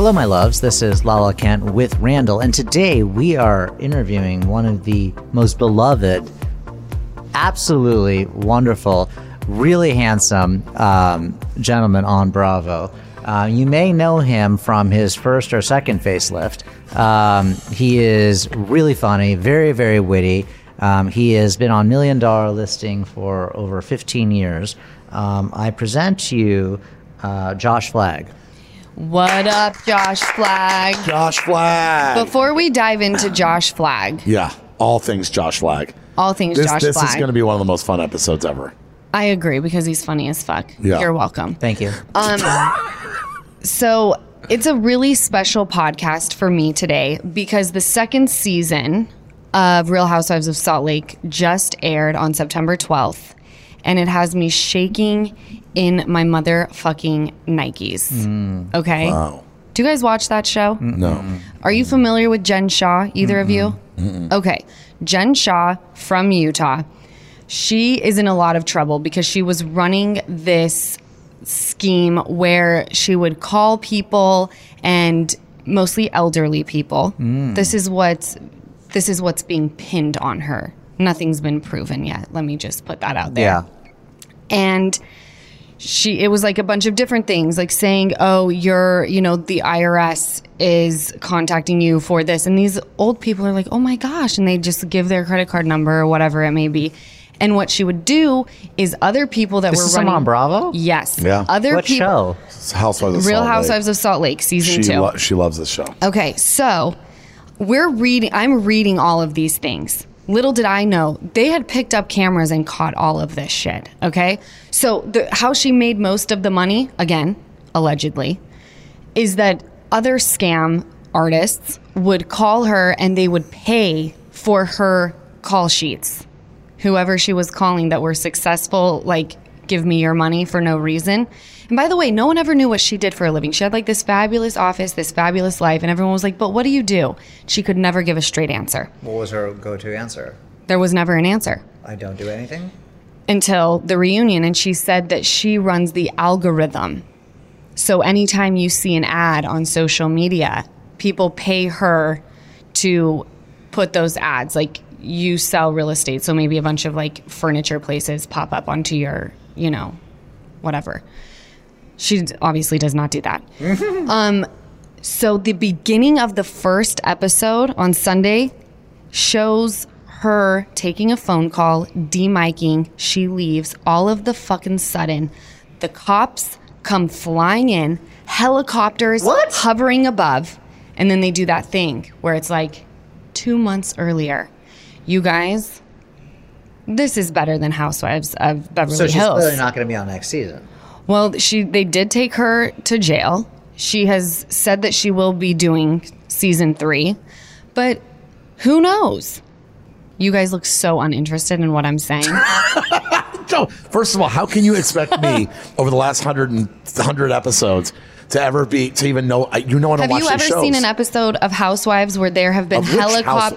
Hello, my loves. This is Lala Kent with Randall, and today we are interviewing one of the most beloved, absolutely wonderful, really handsome gentleman on Bravo. You may know him from his first or second facelift. He is really funny, very, very witty. He has been on $1 Million listing for over 15 years. I present to you Josh Flagg. What up, Josh Flagg? Josh Flagg. Before we dive into Josh Flagg. Yeah, all things Josh Flagg. All things Josh Flagg. This is going to be one of the most fun episodes ever. I agree, because he's funny as fuck. Yeah. You're welcome. Thank you. So it's a really special podcast for me today because the second season of Real Housewives of Salt Lake just aired on September 12th, and it has me shaking in my motherfucking Nikes. Okay? Wow. Do you guys watch that show? No. Are you familiar with Jen Shah, either of you? Okay. Jen Shah from Utah. She is in a lot of trouble because she was running this scheme where she would call people, and mostly elderly people. This is what's being pinned on her. Nothing's been proven yet. Let me just put that out there. Yeah. And it was like a bunch of different things, like saying, oh, the IRS is contacting you for this. And these old people are like, oh my gosh. And they just give their credit card number or whatever it may be. And what she would do is other people that This were is running. on Bravo? Yes. Yeah. Other What people. show? It's Housewives of Real Salt Lake. Housewives of Salt Lake, season 2. She loves this show. Okay, so I'm reading all of these things. Little did I know, they had picked up cameras and caught all of this shit, okay? So how she made most of the money, again, allegedly, is that other scam artists would call her and they would pay for her call sheets. Whoever she was calling that were successful, like, give me your money for no reason. And by the way, no one ever knew what she did for a living. She had like this fabulous office, this fabulous life, and everyone was like, but what do you do? She could never give a straight answer. What was her go-to answer? There was never an answer. I don't do anything? Until the reunion, and she said that she runs the algorithm. So anytime you see an ad on social media, people pay her to put those ads. Like, you sell real estate, so maybe a bunch of like furniture places pop up onto your, whatever. She obviously does not do that. So the beginning of the first episode on Sunday shows her taking a phone call, demicing, she leaves. All of the fucking sudden, the cops come flying in, helicopters hovering above, and then they do that thing where it's like 2 months earlier. You guys, this is better than Housewives of Beverly So she's Hills. clearly not going to be on next season. Well, they did take her to jail. She has said that she will be doing season 3, but who knows? You guys look so uninterested in what I'm saying. So, first of all, how can you expect me over the last 100 episodes to ever to even know? I don't watch Have you ever these shows. seen an episode of Housewives where there have been Of which helicopters?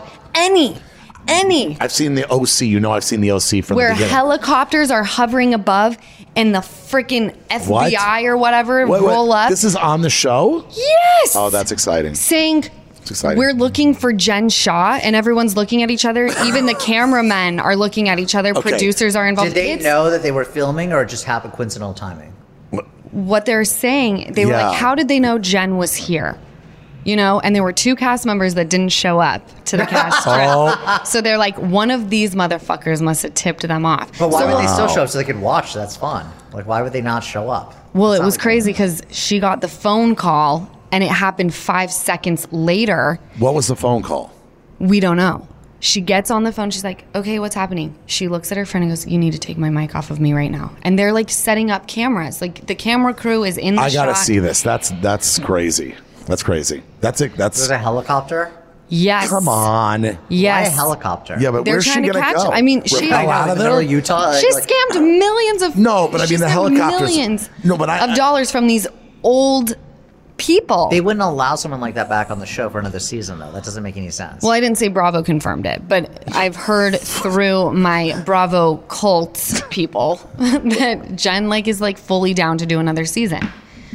Any. I've seen the OC. I've seen the OC from Where the beginning. helicopters are hovering above and the freaking FBI or whatever Wait, roll up. This is on the show? Yes. Oh, that's exciting. Saying, It's exciting. we're looking for Jen Shah, and everyone's looking at each other. Even the cameramen are looking at each other. Okay. Producers are involved. Did they know that they were filming, or it just happened coincidental timing? What they're saying, they were Yeah. like, how did they know Jen was here? And there were 2 cast members that didn't show up to the cast trip. So they're like, one of these motherfuckers must have tipped them off. But why would they still show up so they could watch? That's fun. Like, why would they not show up? Well, That's it not was like- crazy because she got the phone call and it happened 5 seconds later. What was the phone call? We don't know. She gets on the phone. She's like, okay, what's happening? She looks at her friend and goes, you need to take my mic off of me right now. And they're like setting up cameras. Like, the camera crew is in the I shot. gotta see this. That's crazy. That's crazy. That's it. There's a helicopter? Yes. Come on. Why a Yes. helicopter? Yeah, but They're where's she trying to gonna catch go? him. I mean, she- Rappel I out in of the middle there? of Utah? She Like- scammed millions of No, but I mean, she the scammed helicopters- millions No, but of dollars from these old people. They wouldn't allow someone like that back on the show for another season, though. That doesn't make any sense. Well, I didn't say Bravo confirmed it, but I've heard through my Bravo cult people that Jen is fully down to do another season.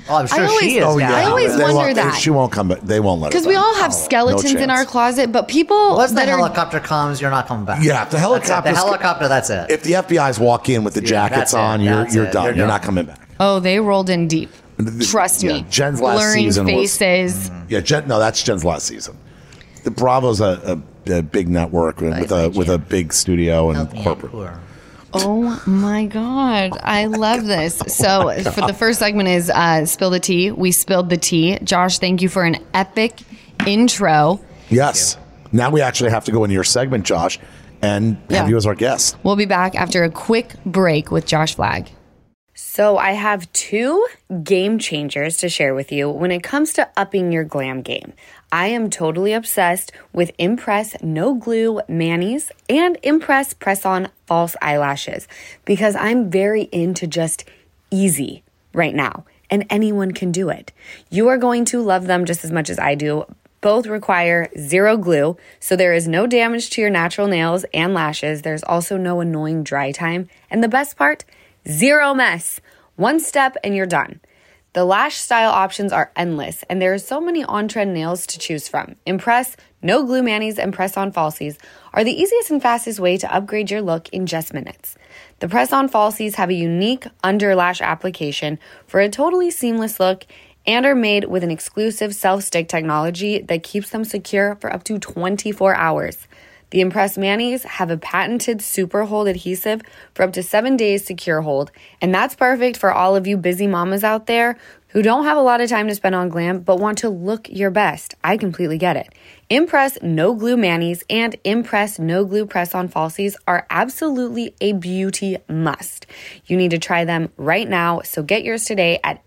Oh, I'm sure I she is. always- I always They wonder won't- that. She won't come back. They won't let her Because we back. all have skeletons in chance. our closet, but people Once the that are helicopter comes, you're not coming back. Yeah, if the That's it. helicopter's- The helicopter, that's it. If the FBI's walk in with the jackets that's it. on, That's you're it. done. You're You're done. not coming back. oh, they rolled in deep. Trust Yeah, me. Jen's last Blurring season was- faces. Yeah, that's Jen's last season. The Bravo's a big network with a big studio and corporate. Oh my God. I love this. So for the first segment is Spill the Tea. We spilled the tea. Josh, thank you for an epic intro. Yes. Now we actually have to go into your segment, Josh, and have Yeah. you as our guest. We'll be back after a quick break with Josh Flagg. So I have 2 game changers to share with you when it comes to upping your glam game. I am totally obsessed with Impress No Glue Manis and Impress Press-On False Eyelashes because I'm very into just easy right now, and anyone can do it. You are going to love them just as much as I do. Both require 0 glue, so there is no damage to your natural nails and lashes. There's also no annoying dry time. And the best part, 0 mess. 1 step and you're done. The lash style options are endless, and there are so many on-trend nails to choose from. Impress, No Glue Manis, and Press-On Falsies are the easiest and fastest way to upgrade your look in just minutes. The Press-On Falsies have a unique under-lash application for a totally seamless look and are made with an exclusive self-stick technology that keeps them secure for up to 24 hours. The Impress Manis have a patented super hold adhesive for up to 7 days secure hold, and that's perfect for all of you busy mamas out there who don't have a lot of time to spend on glam but want to look your best. I completely get it. Impress No Glue Manis and Impress No Glue Press-On Falsies are absolutely a beauty must. You need to try them right now, so get yours today at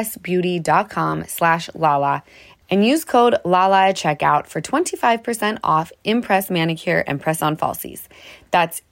impressbeauty.com/Lala and use code LALA at checkout for 25% off Impress Manicure and Press-On Falsies. That's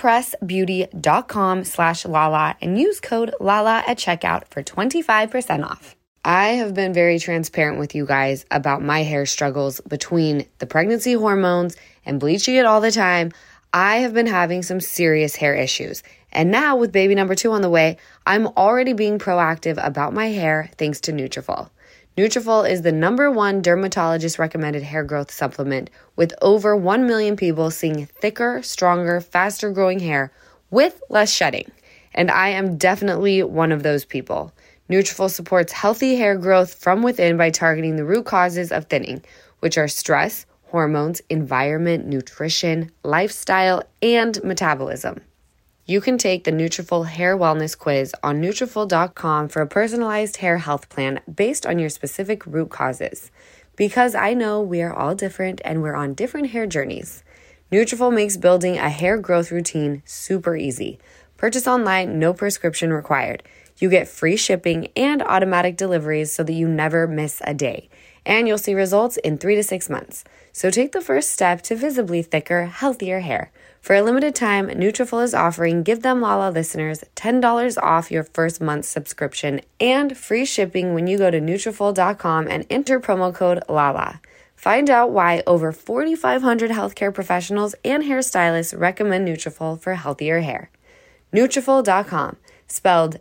impressbeauty.com/Lala and use code LALA at checkout for 25% off. I have been very transparent with you guys about my hair struggles between the pregnancy hormones and bleaching it all the time. I have been having some serious hair issues. And now with baby number 2 on the way, I'm already being proactive about my hair thanks to Nutrafol. Nutrafol is the #1 dermatologist recommended hair growth supplement with over 1 million people seeing thicker, stronger, faster growing hair with less shedding. And I am definitely one of those people. Nutrafol supports healthy hair growth from within by targeting the root causes of thinning, which are stress, hormones, environment, nutrition, lifestyle, and metabolism. You can take the Nutrafol Hair Wellness Quiz on Nutrafol.com for a personalized hair health plan based on your specific root causes. Because I know we are all different and we're on different hair journeys. Nutrafol makes building a hair growth routine super easy. Purchase online, no prescription required. You get free shipping and automatic deliveries so that you never miss a day. And you'll see results in 3 to 6 months. So take the first step to visibly thicker, healthier hair. For a limited time, Nutrafol is offering Give Them Lala listeners $10 off your first month's subscription and free shipping when you go to Nutrafol.com and enter promo code LALA. Find out why over 4,500 healthcare professionals and hairstylists recommend Nutrafol for healthier hair. Nutrafol.com, spelled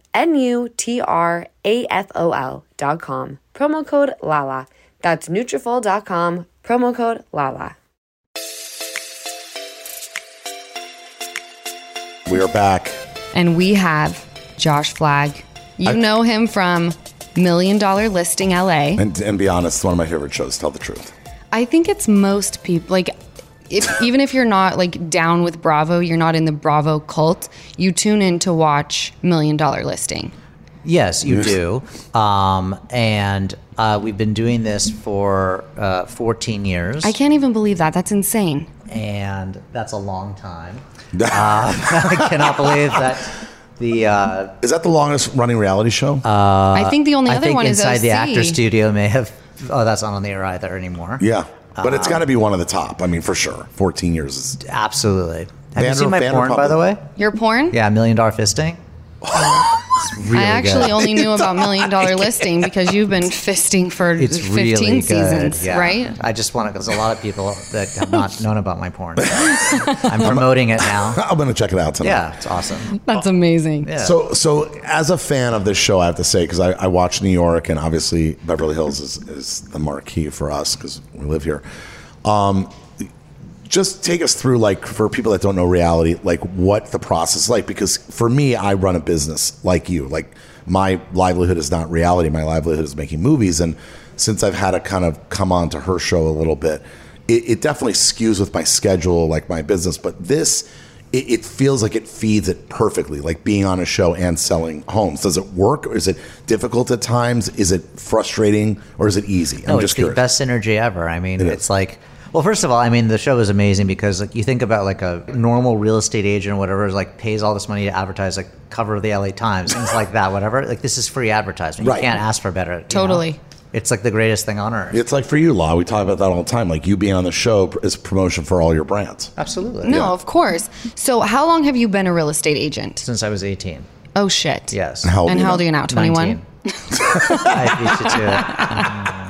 Nutrafol.com, promo code LALA. That's Nutrafol.com, promo code LALA. We are back. And we have Josh Flagg. You know him from $1 Million Listing LA. And be honest, it's one of my favorite shows. Tell the truth. I think it's most people, like, even if you're not like down with Bravo, you're not in the Bravo cult, you tune in to watch $1 Million Listing. Yes, you do. And we've been doing this for 14 years. I can't even believe that. That's insane. And that's a long time. I cannot believe that the... Is that the longest running reality show? I think the only I other think one is Inside OC. the Actor Studio may have... Oh, that's not on the air either anymore. Yeah. But it's got to be one of the top. I mean, for sure. 14 years is... Absolutely. Have you seen my porn, by the way? Your porn? Yeah, $1 Million Fisting. really I actually good. only knew about $1 Million Listing because you've been fisting for It's 15 really seasons, good, yeah. right? I just want to, because a lot of people that have not known about my porn. I'm promoting it now. I'm going to check it out tonight. Yeah, it's awesome. That's amazing. Yeah. So as a fan of this show, I have to say, because I watch New York, and obviously Beverly Hills is the marquee for us because we live here. Just take us through, like, for people that don't know reality, like what the process is like. Because for me, I run a business like you. Like, my livelihood is not reality. My livelihood is making movies. And since I've had to kind of come on to her show a little bit, it definitely skews with my schedule, like my business. But this, it feels like it feeds it perfectly, like being on a show and selling homes. Does it work, or is it difficult at times? Is it frustrating, or is it easy? No, it's the best synergy ever. I mean, it's like, well, first of all, I mean, the show is amazing because, like, you think about, like, a normal real estate agent or whatever is, like, pays all this money to advertise, like, cover of the LA Times, things like that, whatever. Like, this is free advertisement. Right. You can't ask for better. You Totally. know? It's like the greatest thing on earth. It's like for you, Law. We talk about that all the time. Like, you being on the show is promotion for all your brands. Absolutely. No, Yeah. of course. So how long have you been a real estate agent? Since I was 18. Oh, shit. Yes. How old And are you how old now? are you now? 21? 19. I beat you to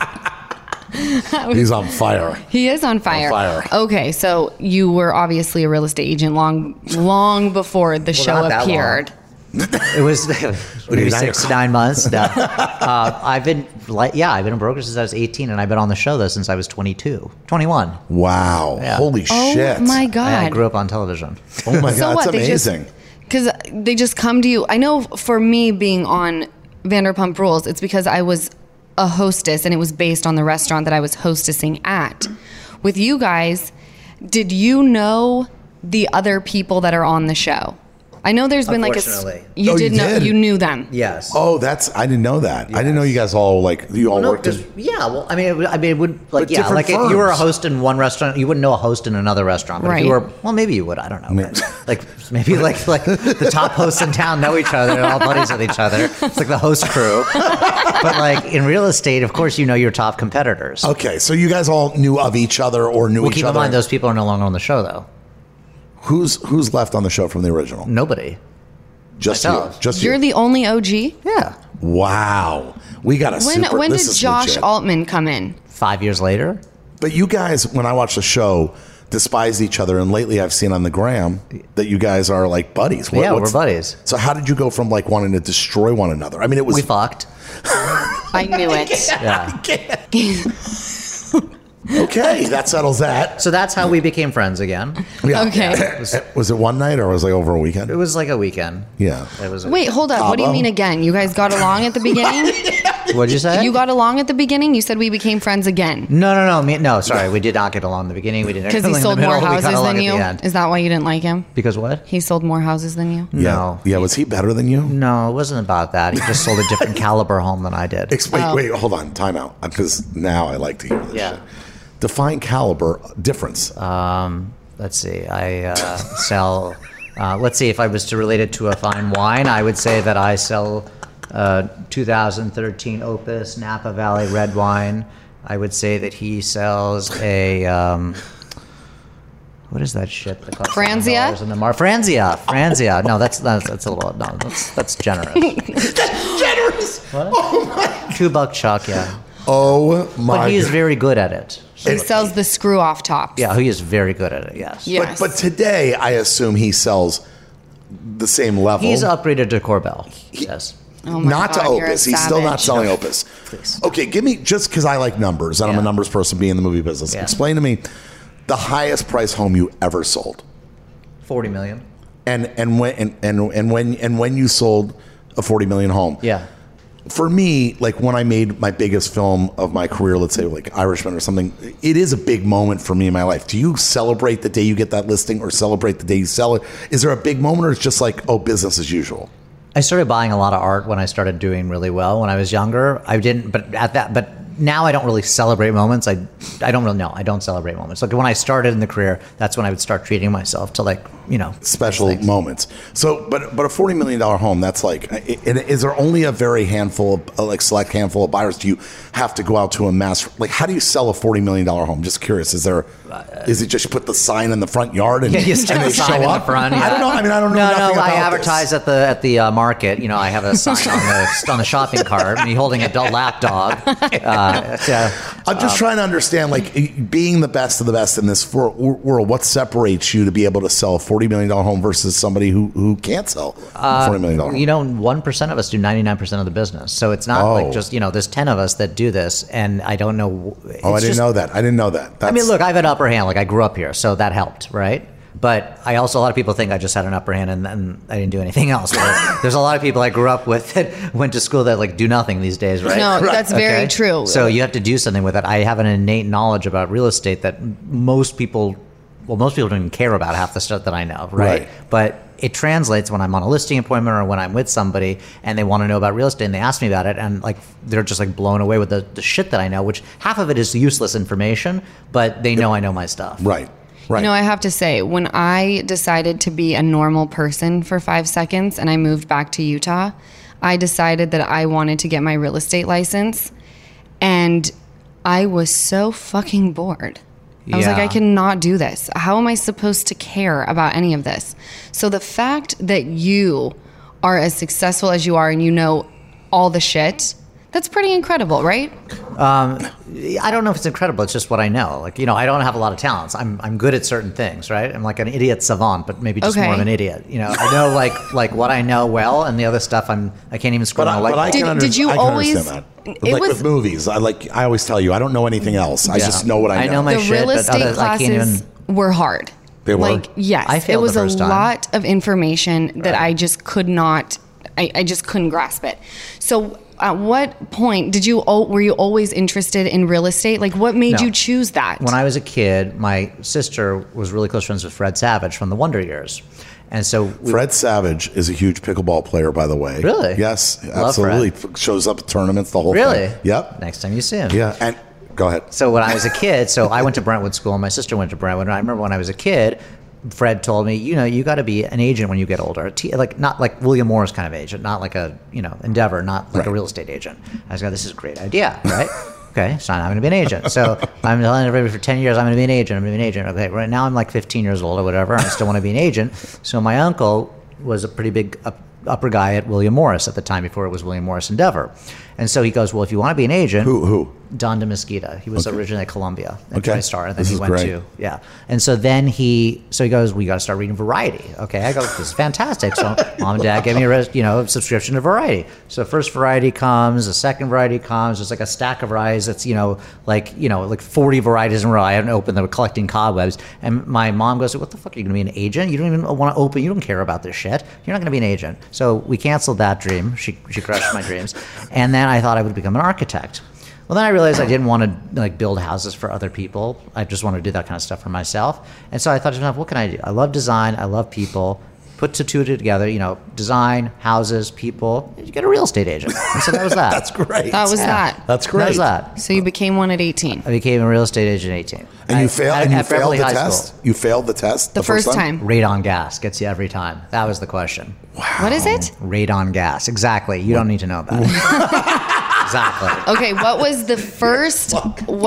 He's on fire. He is on fire. fire. Okay, so you were obviously a real estate agent long before the show not that appeared. it. It was maybe 6 to 9 months. No. I've been a broker since I was 18, and I've been on the show, though, since I was 21. Wow. Yeah. Holy Oh shit. my I God. grew up on television. Oh my So God. what, That's they just- amazing. Because they just come to you. I know for me being on Vanderpump Rules, it's because I was a hostess and it was based on the restaurant that I was hostessing at. With you guys, did you know the other people that are on the show? I know there's been like Unfortunately. you Oh, did you know did? you knew them. Yes. Oh, I didn't know that. I didn't know you guys all, like, you all No, worked in. because well, I mean, it would like But yeah, different like if you were a firms. host in one restaurant, you wouldn't know a host in another restaurant. But if you Right. were, well, maybe you would. I don't know. But, like maybe like the top hosts in town know each other, they're all buddies with each other. It's like the host crew. But like in real estate, of course, you know your top competitors. Okay, so you guys all knew of each other or knew Well, each keep in other. mind those people are no longer on the show, though. Who's left on the show from the original? Nobody. Just myself. you. Just You're you. the only OG. Yeah. Wow. We got a super. When this did is Josh legit. Altman come in? 5 years later. But you guys, when I watch the show, despised each other, and lately I've seen on the gram that you guys are like buddies. Yeah, we're what's- buddies. So how did you go from like wanting to destroy one another? I mean, it was We fucked. I knew it. Yeah. okay. That settles that. So that's how we became friends again. Yeah. Okay. Was it one night or was it like over a weekend? It was like a weekend. Yeah. It was. Wait, hold up. What do you Cabo? mean again? You guys got along at the beginning? What'd you say? You got along at the beginning? You said we became friends again. No. Sorry, we did not get along in the beginning. We didn't. Because he in the sold middle, more we got houses along than at you? the end. Is that why you didn't like him? Because what? He sold more houses than you? Yeah. No. Yeah. Was he better than you? No, it wasn't about that. He just sold a different caliber home than I did. Wait, hold on. Time out. Because now I like to hear this Yeah. shit. Define caliber difference. Let's see. I sell. Let's see. If I was to relate it to a fine wine, I would say that I sell 2013 Opus Napa Valley red wine. I would say that he sells a. What is that shit? That costs Franzia? $7 in the Franzia. No, that's a little. No, that's generous. Generous. What? $2 Chuck. Yeah. Oh my But he is God. very good at it. He sells the screw off tops. Yeah, he is very good at it. Yes. Yes. But today, I assume he sells the same level. He's upgraded to Corbel. Yes. Oh my Not to God, you're a Opus. He's still not savage. selling Opus. Please. Okay, give me, just because I like numbers and I'm a Yeah. numbers person being in the movie business, Yeah. explain to me the highest price home you ever sold. 40 million. And when you sold a 40 million home. Yeah. For me, like when I made my biggest film of my career, let's say like Irishman or something, it is a big moment for me in my life. Do you celebrate the day you get that listing or celebrate the day you sell it? Is there a big moment or it's just like, oh, business as usual? I started buying a lot of art when I started doing really well. When I was younger, I didn't, but now I don't really celebrate moments. I don't really know. I don't celebrate moments. Like when I started in the career, that's when I would start treating myself to like special things. moments. So, but a $40 million home, that's like, is there only a very handful of, like select handful of buyers? Do you have to go out to a mass, like how do you sell a $40 million home? Just curious. Is it just you put the sign in the front yard and, you stick and a they sign show in up? the front. I don't know. I mean, I don't know. No, nothing I about advertise this. at the market. I have a sign on the shopping cart, me holding a lap dog. I'm just trying to understand, like, being the best of the best in this world, what separates you to be able to sell a $40 million home versus somebody who can't sell a $40 million home? 1% of us do 99% of the business. So it's not like just, there's 10 of us that do this, and I don't know. I didn't know that. I didn't know that. I mean, look, I have an upper hand. Like, I grew up here, so that helped, right? But a lot of people think I just had an upper hand and I didn't do anything else. There's a lot of people I grew up with that went to school that like do nothing these days, right? No, that's very true. So you have to do something with it. I have an innate knowledge about real estate that most people don't even care about half the stuff that I know, right? But it translates when I'm on a listing appointment or when I'm with somebody and they want to know about real estate and they ask me about it, and like they're just like blown away with the shit that I know, which half of it is useless information, but they know I know my stuff. Right. Right. I have to say, when I decided to be a normal person for 5 seconds and I moved back to Utah, I decided that I wanted to get my real estate license. And I was so fucking bored. I was like, I cannot do this. How am I supposed to care about any of this? So the fact that you are as successful as you are and you know all the shit, that's pretty incredible, right? I don't know if it's incredible. It's just what I know. Like, I don't have a lot of talents. I'm good at certain things, right? I'm like an idiot savant, but maybe just more of an idiot. I know like what I know well, and the other stuff I can't even scroll on a light bulb. Did you always? Like with movies, I always tell you, I don't know anything else. I just know what I know. I know my the shit, real but estate others, I can't classes even. were hard. They were? Like, yes, I failed it was the a first time. lot of information that I just could not. I just couldn't grasp it. So. At what point were you always interested in real estate? Like, what made you choose that? When I was a kid, my sister was really close friends with Fred Savage from the Wonder Years. And so Fred Savage is a huge pickleball player, by the way. Really? Yes, Love absolutely. Fred. Shows up at tournaments, the whole Really? thing. Yep. Next time you see him. Yeah, and go ahead. So when I was a kid, I went to Brentwood School, and my sister went to Brentwood. And I remember when I was a kid, Fred told me, you got to be an agent when you get older. Like not like William Morris kind of agent, not like a Endeavor, not like a real estate agent. I was like, this is a great idea, right? Okay, so I'm going to be an agent. So I'm telling everybody for 10 years I'm going to be an agent. I'm going to be an agent. Okay, right now I'm like 15 years old or whatever. I still want to be an agent. So my uncle was a pretty big upper guy at William Morris at the time before it was William Morris Endeavor. And so he goes, well, if you want to be an agent. Who? Don DeMesquita. He was originally at Columbia at TriStar. And then he went great. And so then he goes, we got to start reading Variety. Okay, I go, this is fantastic. So mom and dad gave me a subscription to Variety. So first Variety comes, the second Variety comes. It's like a stack of varieties. It's like 40 varieties in a row. I haven't opened them, collecting cobwebs. And my mom goes, what the fuck, are you going to be an agent? You don't even want to open. You don't care about this shit. You're not going to be an agent. So we canceled that dream. She crushed my dreams. And then I thought I would become an architect. Well, then I realized I didn't want to build houses for other people. I just wanted to do that kind of stuff for myself. And so I thought to myself, what can I do? I love design. I love people. Put the two together, design, houses, people. You get a real estate agent. And so that was that. That's great. That was that. That's great. That was that. So you became one at 18. I became a real estate agent at 18. And you failed the High test? School. You failed the test The first time? Radon gas gets you every time. That was the question. What is it? Radon gas. Exactly. You don't need to know about it. Exactly. Okay, what was the first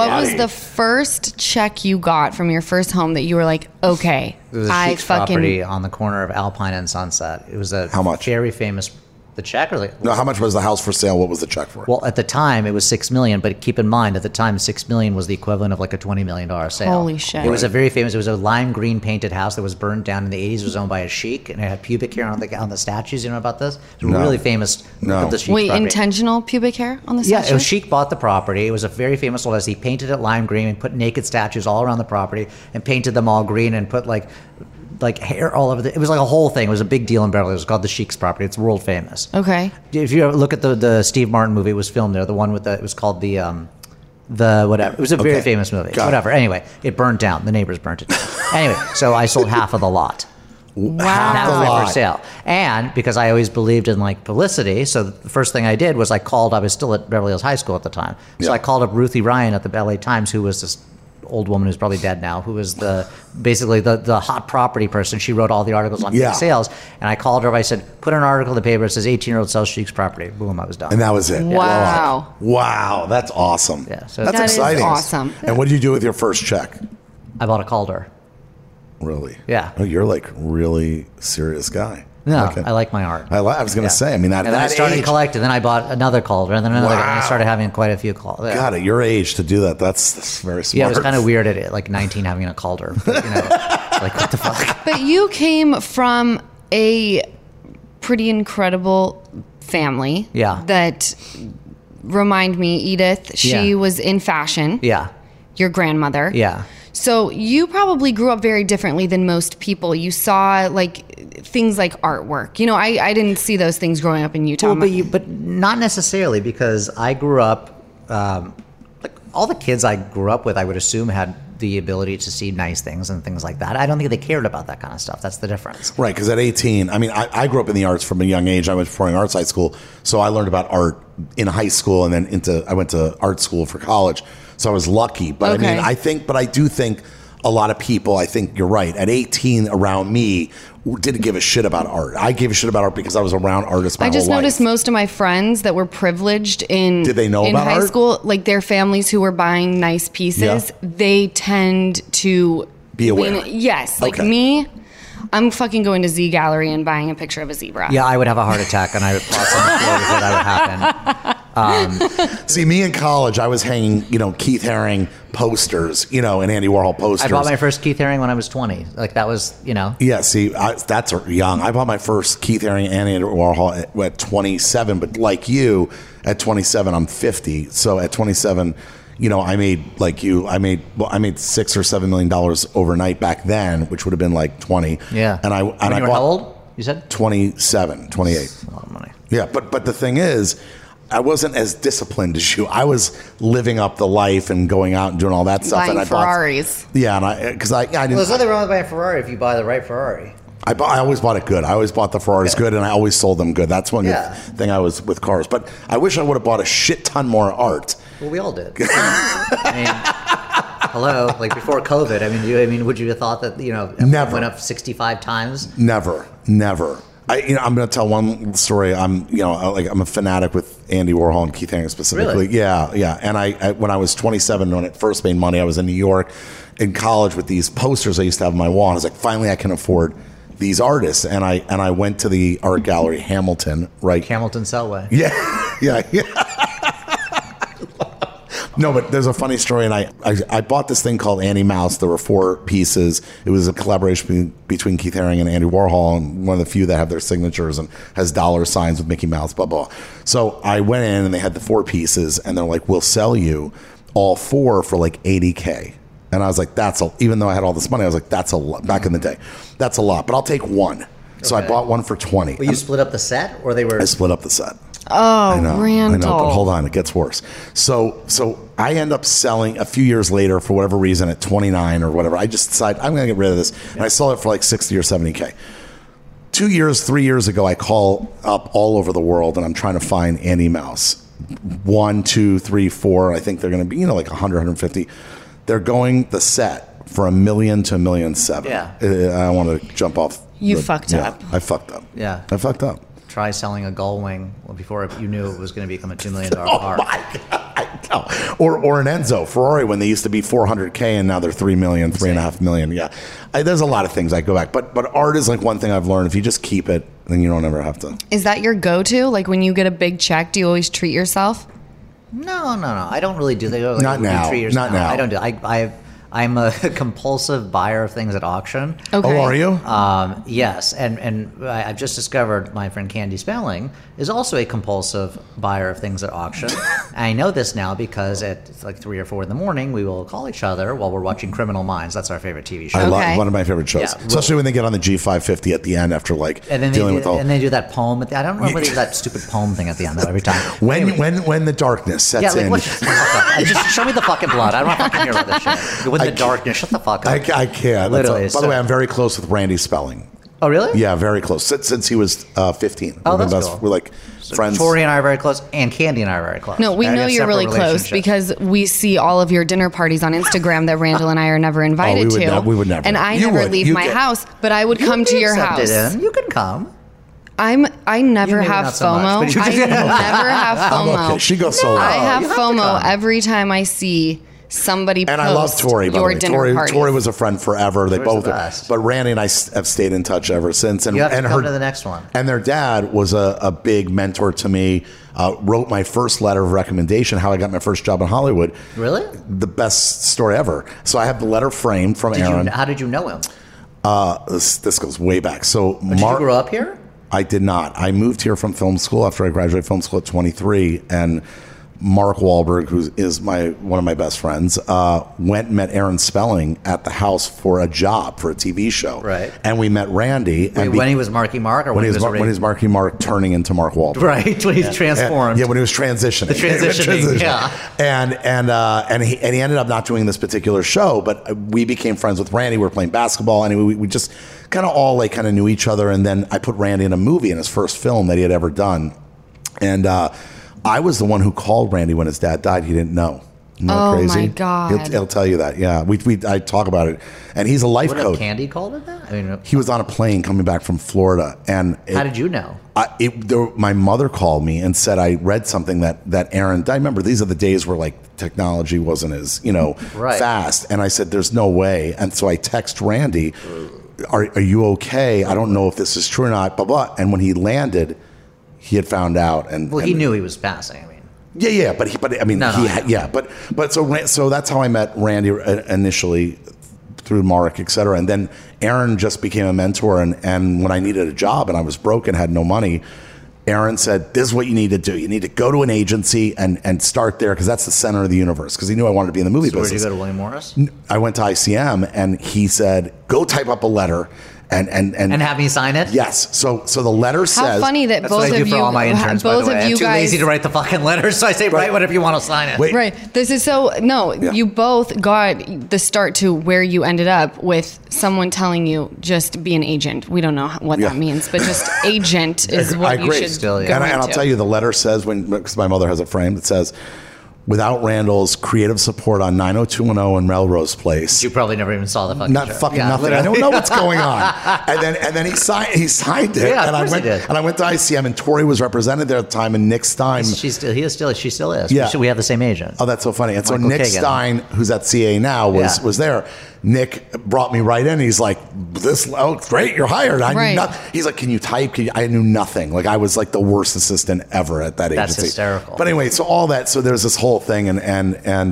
check you got from your first home that you were like, okay, It was a Sheik's property on the corner of Alpine and Sunset. It was a How much? very famous. The check or No, how much was the house for sale? What was the check for? Well, at the time it was $6 million, but keep in mind at the time $6 million was the equivalent of like a $20 million sale. Holy shit! It was a very famous. It was a lime green painted house that was burned down in the 80s. It was owned by a sheik, and it had pubic hair on the statues. You know about this? It was really famous. No. The Sheik's Wait, property. intentional pubic hair on the Yeah, statue? it was Sheik bought the property. It was a very famous old house. He painted it lime green and put naked statues all around the property and painted them all green and put like hair all over it was like a whole thing. It was a big deal in Beverly. It was called the Sheik's property. It's world famous. Okay. If you look at the Steve Martin movie, it was filmed there. The one with it was called the whatever. It was a very famous movie. Whatever. Anyway, it burned down. The neighbors burnt it down. Anyway, so I sold half of the lot. Wow. That was my first sale. And because I always believed in publicity, so the first thing I did was I was still at Beverly Hills High School at the time. So I called up Ruthie Ryan at the LA Times, who was this old woman who's probably dead now, who was basically the hot property person. She wrote all the articles on big sales. And I called her up. I said, put an article in the paper that says 18-year-old sells Sheik's property. Boom, I was done. And that was it. Wow. Wow, that's awesome. Yeah, so that's that exciting. is awesome. And what did you do with your first check? I bought a Calder. Really? Yeah. Oh, you're like really serious guy. No, Okay. I like my art. I was going to say, I mean, and then I started collecting. Then I bought another Calder, and then another. And I started having quite a few Calders. God, at your age to do that, that's very smart. Yeah, it was kind of weird at like 19 having a Calder. But, like what the fuck? But you came from a pretty incredible family. Yeah. That remind me, Edith. She was in fashion. Yeah. Your grandmother. Yeah. So you probably grew up very differently than most people. You saw like things like artwork. I didn't see those things growing up in Utah. Well, but not necessarily, because I grew up like all the kids I grew up with, I would assume had the ability to see nice things and things like that. I don't think they cared about that kind of stuff. That's the difference. Right, because at 18, I mean, I grew up in the arts from a young age. I went to performing arts high school, so I learned about art in high school, and then I went to art school for college. So I was lucky. But okay. I mean, I do think a lot of people, I think you're right, at 18 around me didn't give a shit about art. I gave a shit about art because I was around artists my whole life. I just noticed most of my friends that were privileged in Did they know in about high art? school, like their families who were buying nice pieces, they tend to Be aware. Yes, like Okay. me, I'm fucking going to Z Gallery and buying a picture of a zebra. Yeah, I would have a heart attack, and I would cross on the floor before that would happen. See, me in college, I was hanging, Keith Haring posters, and Andy Warhol posters. I bought my first Keith Haring when I was 20. Like that was, Yeah, see, that's young. I bought my first Keith Haring and Andy Warhol at 27, but like you, at 27, I'm 50. So at 27, I made like you. I made $6 or $7 million overnight back then, which would have been like 20. Yeah. And I when you were bought how old? You said 27, 28. That's a lot of money. Yeah, but the thing is, I wasn't as disciplined as you. I was living up the life and going out and doing all that stuff. Buying and I Ferraris. And I didn't. Well, there's nothing wrong with buying a Ferrari if you buy the right Ferrari. I always bought it good. I always bought the Ferraris good, and I always sold them good. That's one good Yeah. thing I was with cars. But I wish I would have bought a shit ton more art. Well, we all did. I mean, hello, like before COVID. I mean, would you have thought that everything Never. went up 65 times? Never. I'm going to tell one story. I'm a fanatic with Andy Warhol and Keith Haring specifically. Really? Yeah. And I when I was 27, when it first made money, I was in New York in college with these posters I used to have on my wall. And I was like, finally, I can afford these artists. And I went to the art gallery, Hamilton, right? Hamilton Selway. Yeah. No, but there's a funny story, and I bought this thing called Annie Mouse. There were 4 pieces. It was a collaboration between Keith Haring and Andy Warhol, and one of the few that have their signatures and has dollar signs with Mickey Mouse, blah, blah. So I went in, and they had the 4 pieces, and they're like, we'll sell you all 4 for like $80K. And I was like, even though I had all this money, I was like, that's a lot. Back in the day, that's a lot, but I'll take one. So I bought one for 20. Well, you split up the set, or they were? I split up the set. Oh, Randall. I know, but hold on, it gets worse. So I end up selling a few years later, for whatever reason, at 29 or whatever. I just decide I'm going to get rid of this, and I sell it for like 60 or 70K. 3 years ago, I call up all over the world, and I'm trying to find Andy Mouse. 1, 2, 3, 4. I think they're going to be like 100, 150. They're going the set for $1 million to $1.7 million. Yeah. I want to jump off. You fucked up. I fucked up. Yeah. I fucked up. Try selling a gull wing before you knew it was going to become a $2 million car. Oh my God. Or an Enzo Ferrari when they used to be 400K and now they're 3 million, 3.5 million. Yeah. There's a lot of things I go back, but art is like one thing I've learned. If you just keep it, then you don't ever have to. Is that your go-to? Like when you get a big check, do you always treat yourself? No. I don't really do that. Like, Not now. 3 years Not now. I don't do. I'm a compulsive buyer of things at auction. Okay. Oh, are you? Yes, and I've just discovered my friend Candy Spelling is also a compulsive buyer of things at auction. I know this now because at like 3 or 4 in the morning, we will call each other while we're watching Criminal Minds. That's our favorite TV show. I love Okay. one of my favorite shows, Yeah, especially when they get on the G550 at the end after like and then dealing with all. and they do that poem. I don't remember whether that stupid poem thing at the end though. Every time. When the darkness sets in. Just show me the fucking blood. I don't want to fucking hear about this shit. When the darkness, shut the fuck up. I can't. Literally, By the way, I'm very close with Randy Spelling. Oh, really? Yeah, very close. Since he was 15. Oh, We've been that's cool. We're like friends. Tori and I are very close, and Candy and I are very close. No, we And know have you're separate really close relationships. because we see all of your dinner parties on Instagram that Randall and I are never invited would to. we would never. And I You never would. leave You my get- house, but I would You come would to be your accepted house. in. You can come. I never You have maybe not so much, FOMO. but you I just- never have I'm FOMO. okay. She goes solo. I have you have to FOMO come. every time I see somebody And post I love Tori, by the your way. dinner party. Tori was a friend forever. They Tori's both the best. But Randy and I have stayed in touch ever since. And, You have to and come her, to the next one. And their dad was a big mentor to me. Wrote my first letter of recommendation, how I got my first job in Hollywood. Really? The best story ever. So I have the letter framed from Aaron. How did you know him? This goes way back. So Did you grow up here? I did not. I moved here from film school after I graduated film school at 23, and Mark Wahlberg, who is one of my best friends, went and met Aaron Spelling at the house for a job for a TV show. Right. And we met Randy. Wait, and when he was Marky Mark, or when he was when he was Marky Mark turning into Mark Wahlberg. right when he's transformed? Yeah, when he was transitioning. The transitioning, yeah. And he ended up not doing this particular show, but we became friends with Randy. We were playing basketball, and we just kind of all kind of knew each other. And then I put Randy in a movie, in his first film that he had ever done, and I was the one who called Randy when his dad died. He didn't know. Isn't that Oh, crazy? my God. He'll tell you that. Yeah, I talk about it, and he's a life What if coach. Candy called it that? I mean, He was on a plane coming back from Florida, and how did you know? my mother called me and said I read something that Aaron. I remember these are the days where like technology wasn't as Right. fast, and I said there's no way, and so I text Randy, are you okay? I don't know if this is true or not. Blah blah. And when he landed, he had found out, and Well, he knew he was passing. I mean, yeah, but I mean, No, I know. yeah, but so that's how I met Randy initially through Mark, et cetera. And then Aaron just became a mentor. And when I needed a job and I was broke and had no money, Aaron said, this is what you need to do. You need to go to an agency and start there because that's the center of the universe. Because he knew I wanted to be in the movie so where did business. you go to William Morris? I went to ICM and he said, go type up a letter and have me sign it? yes. So the letter says, How funny that That's both what I do of for you, all my interns, by both the way. of I'm you too guys, lazy to write the fucking letters, so I say, write whatever you want to sign it. Wait. right? This is so no. Yeah. You both got the start to where you ended up with someone telling you just be an agent. We don't know what Yeah. that means, but just agent is I what you agree. should Still, yeah. go And I'll into. tell you, the letter says, because my mother has it framed, it says, without Randall's creative support on 90210 and Melrose Place, You probably never even saw the fucking not show. fucking Yeah, nothing. I literally. don't know what's going on. And then he signed it. Yeah, of and I course he went did. and I went to ICM and Tori was represented there at the time, and Nick Stein. She still is. Yeah. We have the same agent. Oh, that's so funny. And so Michael Nick Kagan. Stein, who's at CA now, Yeah. was there. Nick brought me right in. He's like, great, you're hired. I knew Right. nothing. He's like, can you type? I knew nothing. Like I was like the worst assistant ever at that That's agency. hysterical. But anyway, so all that. So there's this whole thing, and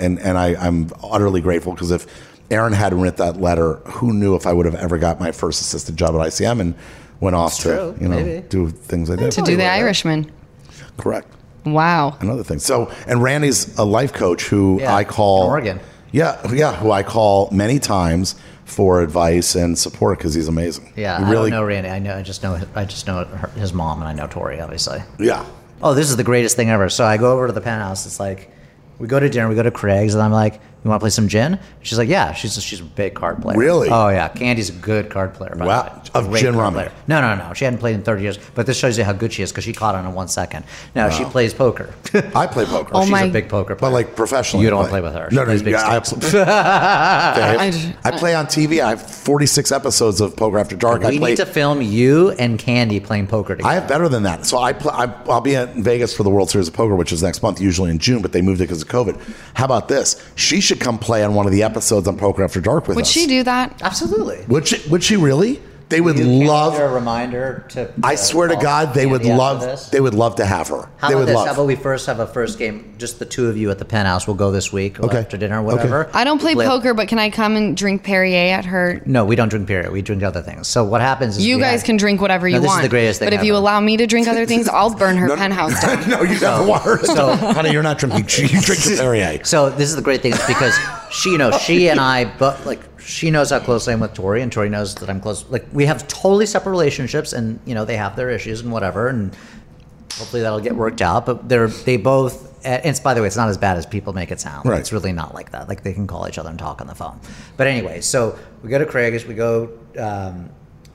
I'm utterly grateful because if Aaron hadn't written that letter, who knew if I would have ever got my first assistant job at ICM and went off true, to maybe. do things I did. to do the Irishman. Correct. Wow. Another thing. So, and Randy's a life coach who Yeah, I call in Oregon. Yeah, who I call many times for advice and support because he's amazing. Yeah, He I really, don't know Randy. I just know his mom, and I know Tori, obviously. Yeah, Oh, this is the greatest thing ever. So I go over to the penthouse. It's like, we go to dinner, we go to Craig's, and I'm like, you want to play some gin? She's like, yeah. She's a big card player. Really? Oh, yeah. Candy's a good card player. By Wow. the way. Of Great gin card rummy. player. No. She hadn't played in 30 years. But this shows you how good she is because she caught on in 1 second. Now, she plays poker. I play poker. Oh She's my- a big poker player. But like professionally, You don't I play with her. No, She plays big I, stakes. I play on TV. I have 46 episodes of Poker After Dark. We need to film you and Candy playing poker together. I have better than that. So I'll be in Vegas for the World Series of Poker, which is next month, usually in June, but they moved it because of COVID. How about this? She should come play on one of the episodes on Poker After Dark with Would us. she do that? Absolutely. Would she really? They would love. a reminder to. I swear to call God, they would Candy after love. this? They would love to have her. How they about would this? love. How about we first have a first game, just the two of you at the penthouse? We'll go this week Okay. after dinner, whatever. I don't play We'll poker, but can I come and drink Perrier at her? No, we don't drink beer. We drink other things. So what happens is You guys can drink whatever you this want. is the greatest thing But if you ever. allow me to drink other things, I'll burn her penthouse down. No, you never want her. So, honey, you're not drinking. You drink the Perrier. So this is the great thing is because she and I, but like she knows how close I am with Tori, and Tori knows that I'm close. Like we have totally separate relationships, and they have their issues and whatever, and hopefully that'll get worked out. But they both. And it's, by the way, it's not as bad as people make it sound. Right. It's really not like that. Like they can call each other and talk on the phone. But anyway, so we go to Craig's. We go.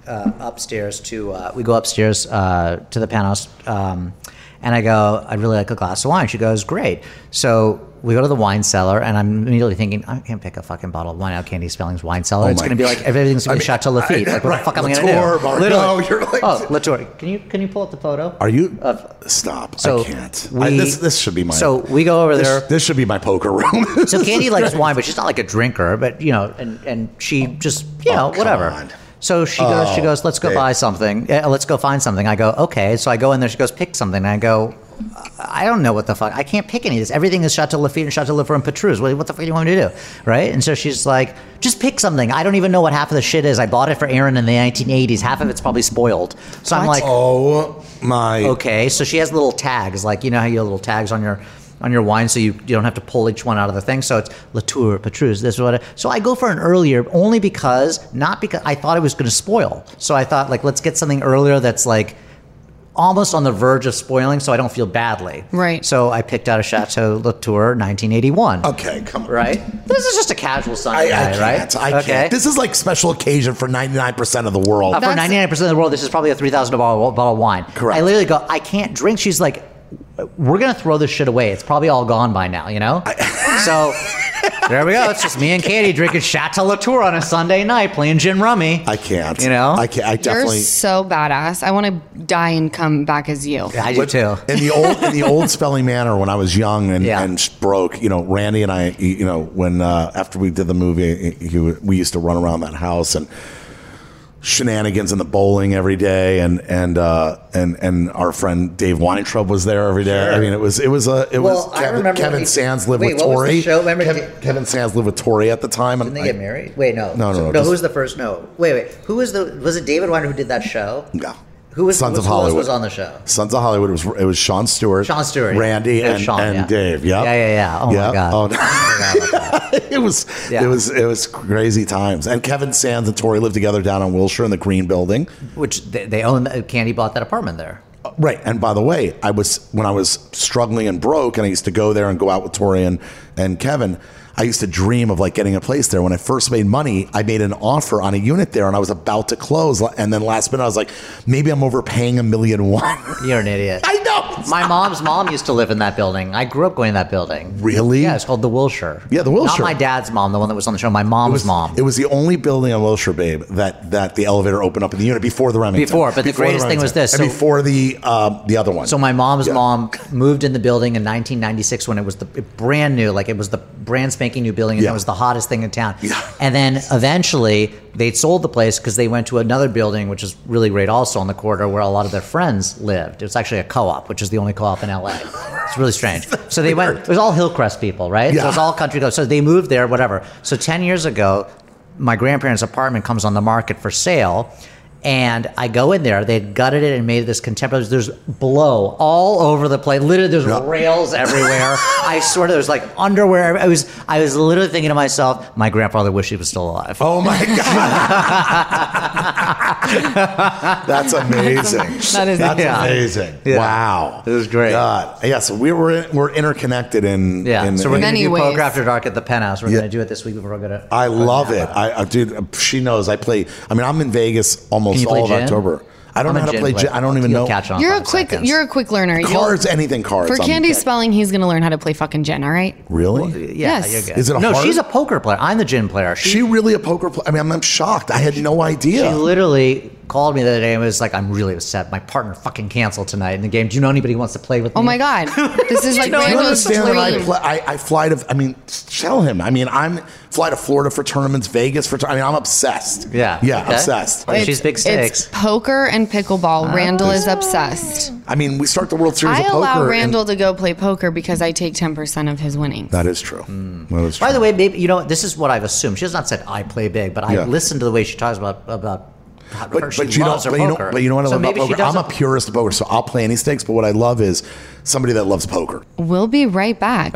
upstairs to we go upstairs to the penthouse, and I go, I'd really like a glass of wine. She goes, great. So we go to the wine cellar, and I'm immediately thinking, I can't pick a fucking bottle of wine out of Candy Spelling's wine cellar. It's going to be like everything's going to be Chateau Lafite. Like, what the fuck am I going to do? Latour, no, you're like, Latour. Can you pull up the photo? Are you? Stop. So I can't. This should be my. So we go over there. This should be my poker room. So Candy likes wine, but she's not like a drinker. But and she just whatever. on. So she goes, let's go buy something. Let's go find something. I go, okay. So I go in there. She goes, pick something. And I go, I don't know what the fuck. I can't pick any of this. Everything is Chateau Lafite and Chateau Lafite and Petrus. What the fuck do you want me to do? Right? And so she's like, just pick something. I don't even know what half of the shit is. I bought it for Aaron in the 1980s. Half of it's probably spoiled. So I'm like, oh my. Okay. So she has little tags, like, you know how you have little tags on your wine, so you don't have to pull each one out of the thing. So it's Latour, Petrus, this, what. So I go for an earlier, only not because I thought it was going to spoil. So I thought, like, let's get something earlier that's like almost on the verge of spoiling, so I don't feel badly. Right. So I picked out a Chateau Latour 1981. Okay, come on. Right. This is just a casual Sunday night, right? I can't. This is like special occasion for 99% of the world. For 99% of the world, this is probably a $3,000 bottle of wine. Correct. I literally go, I can't drink. She's like, we're going to throw this shit away. It's probably all gone by now, you know? So there we go. It's just me and Katie drinking Chateau Latour on a Sunday night playing gin rummy. I can't. You know? I can't. I definitely. You're so badass. I want to die and come back as you. I do too. In the old Spelling Manor, when I was young and broke, Randy and I, when after we did the movie, we used to run around that house and shenanigans in the bowling every day, and our friend Dave Weintraub was there every day. Sure. I mean, it was Kevin Sands lived with Tori. Kevin Sands lived with Tori at the time. Didn't they get married? Wait, no. No. Who was the first? No. Wait. Was it David Weiner who did that show? No. Who was Sons of who else Hollywood was on the show? Sons of Hollywood. It was Sean Stewart, Randy, and Dave. Yep. Yeah. Oh my god. Oh, no. It was crazy times. And Kevin Sands and Tori lived together down on Wilshire in the Green Building, which they own. Candy bought that apartment there. Right. And by the way, when I was struggling and broke, and I used to go there and go out with Tori and Kevin, I used to dream of like getting a place there. When I first made money, I made an offer on a unit there, and I was about to close. And then last minute, I was like, maybe I'm overpaying $1.1 million. You're an idiot. I know. My mom's mom used to live in that building. I grew up going to that building. Really? Yeah, it's called the Wilshire. Yeah, the Wilshire. Not my dad's mom, the one that was on the show. My mom's mom. It was the only building on Wilshire, babe, that the elevator opened up in the unit before the Remington. But the greatest thing was this. And before the other one. So my mom's mom moved in the building in 1996 when it was the brand new, like it was the brand spanking new building, and it was the hottest thing in town. Yeah. And then eventually they'd sold the place because they went to another building, which is really great also on the corridor, where a lot of their friends lived. It was actually a co-op, which is the only co-op in LA. It's really strange. So they went, it was all Hillcrest people, right? Yeah. So it was all country go. So they moved there, whatever. So 10 years ago, my grandparents' apartment comes on the market for sale. And I go in there. They'd gutted it and made this contemporary. There's blow all over the place. Literally, there's rails everywhere. I swear, there's like underwear. I was literally thinking to myself, my grandfather wished he was still alive. Oh my god, that's amazing. That's amazing. Yeah. Wow, it was great. God, yeah. So we're interconnected in. So we're going to do ways. Poker After Dark at the Penthouse. We're going to do it this week before we're going to. I love it. Dude, she knows I play. I mean, I'm in Vegas almost all of October. I don't know how to play gin. I don't even know. You're a quick learner. Cards, anything cards. For Candy Spelling, he's going to learn how to play fucking gin. All right. Really? Yes. You're good. Is it no? hard? She's a poker player. I'm the gin player. She really a poker player? I mean, I'm shocked. I had no idea. She literally called me the other day and was like, "I'm really upset. My partner fucking canceled tonight in the game. Do you know anybody who wants to play with me?" Oh my god, this is like Randall's dream. I fly to. I mean, tell him. I mean, I'm fly to Florida for tournaments, Vegas for. I mean, I'm obsessed. Yeah, okay. Obsessed. She's big stakes. It's poker and pickleball. Randall is obsessed. I mean, we start the World Series of poker. I allow Randall to go play poker because I take 10% of his winnings. That is true. That is true. By the way, maybe this is what I've assumed. She has not said I play big, but I listened to the way she talks about. But you know what I love about poker? I'm a purist of poker, so I'll play any stakes. But what I love is somebody that loves poker. We'll be right back.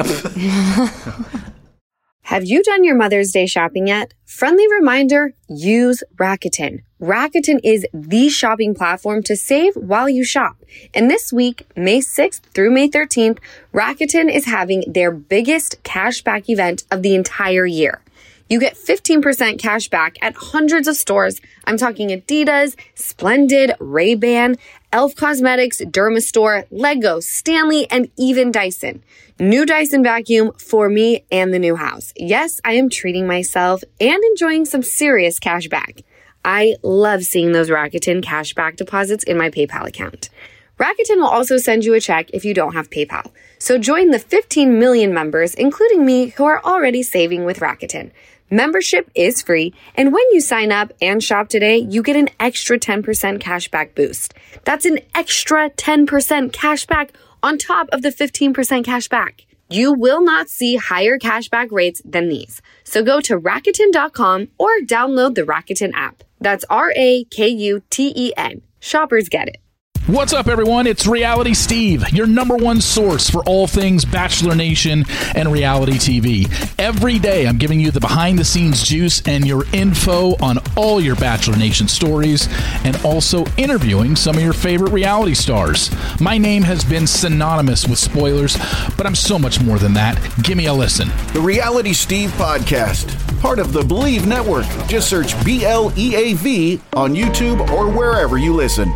Have you done your Mother's Day shopping yet? Friendly reminder, use Rakuten. Rakuten is the shopping platform to save while you shop. And this week, May 6th through May 13th, Rakuten is having their biggest cashback event of the entire year. You get 15% cash back at hundreds of stores. I'm talking Adidas, Splendid, Ray-Ban, Elf Cosmetics, Dermastore, Lego, Stanley, and even Dyson. New Dyson vacuum for me and the new house. Yes, I am treating myself and enjoying some serious cash back. I love seeing those Rakuten cashback deposits in my PayPal account. Rakuten will also send you a check if you don't have PayPal. So join the 15 million members, including me, who are already saving with Rakuten. Membership is free, and when you sign up and shop today, you get an extra 10% cashback boost. That's an extra 10% cashback on top of the 15% cashback. You will not see higher cashback rates than these. So go to Rakuten.com or download the Rakuten app. That's RAKUTEN. Shoppers get it. What's up, everyone? It's Reality Steve, your number one source for all things Bachelor Nation and reality TV. Every day, I'm giving you the behind-the-scenes juice and your info on all your Bachelor Nation stories, and also interviewing some of your favorite reality stars. My name has been synonymous with spoilers, but I'm so much more than that. Give me a listen. The Reality Steve Podcast, part of the Believe Network. Just search BLEAV on YouTube or wherever you listen.